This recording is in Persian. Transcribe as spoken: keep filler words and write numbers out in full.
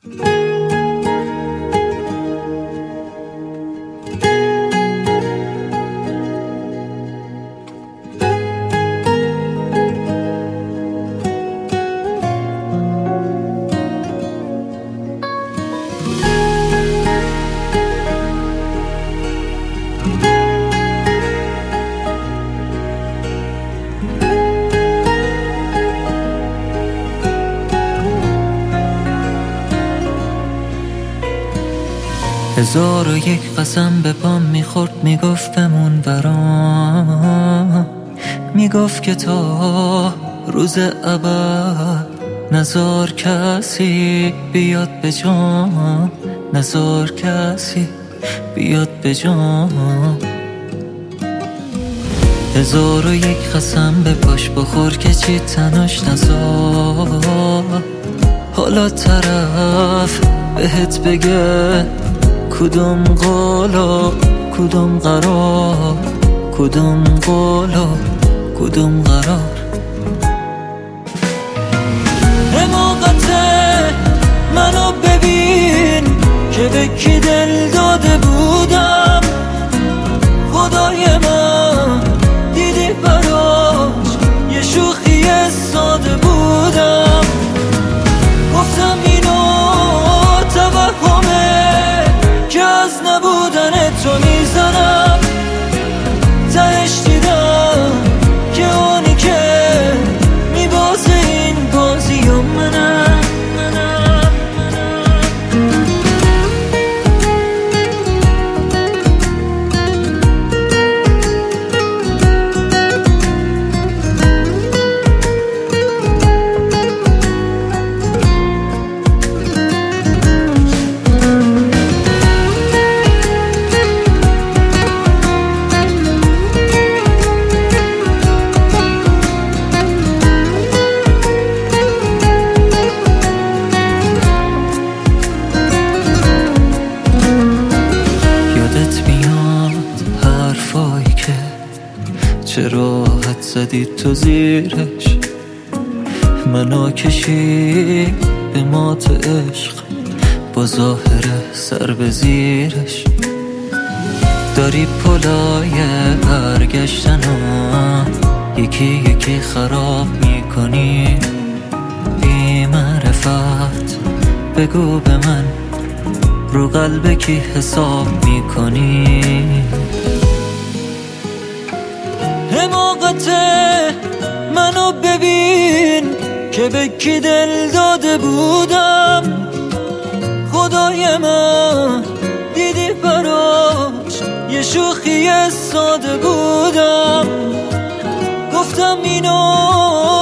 هزار و یک قسم به پام میخورد، میگفت بمون برام، میگفت که تا روز ابد نزار کسی بیاد به جام، نزار کسی بیاد به جام. هزار و یک قسم به پاش بخور که چی تناش نزار، حالا طرف بهت بگه کدوم قولا کدوم قرار، کدوم قولا کدوم قرار. حماقته منو ببین که به کی دل داده بودم، خدای من دیدی براش یه شوخی ساده بودم. گفتم اینو توهمه که از نبودن تو میزنم، تهش دیدم که اونی که میبازه این بازی و منم منم چرا حد زدی تو زیرش، منو کشی به مات عشق با ظاهر سر به زیرش. داری پلای برگشتن و یکی یکی خراب میکنی، بی معرفت بگو به من رو قلب کی حساب میکنی. حماقته منو ببین که به کی دل داده بودم، خدای من دیدی براش یه شوخی ساده بودم. گفتم اینو